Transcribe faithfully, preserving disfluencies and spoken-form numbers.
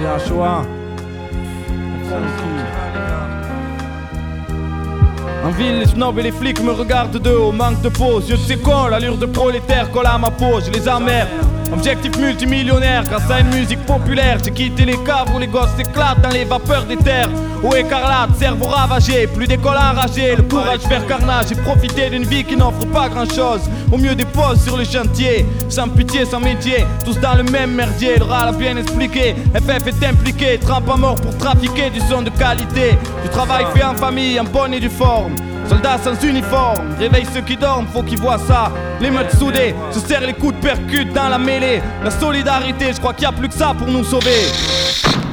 bien Shoah. En ville, les snobs et les flics me regardent de haut, manque de pause, yeux de ces cons, l'allure de prolétaire colle à ma peau, je les emmerde. Objectif multimillionnaire, grâce à une musique populaire, j'ai quitté les caves où les gosses s'éclatent dans les vapeurs des terres. Eau écarlate, cerveau ravagé, plus d'école enragée, le courage faire carnage et profiter d'une vie qui n'offre pas grand chose. Au mieux des pauses sur les chantiers, sans pitié, sans métier, tous dans le même merdier. Le rat l'a bien expliqué, F F est impliqué, trempe à mort pour trafiquer du son de qualité. Du travail fait en famille, en bonne et due forme. Soldats sans uniforme, réveille ceux qui dorment, faut qu'ils voient ça. Les meutes soudées, se serrent les coups de percute dans la mêlée. La solidarité, je crois qu'il n'y a plus que ça pour nous sauver.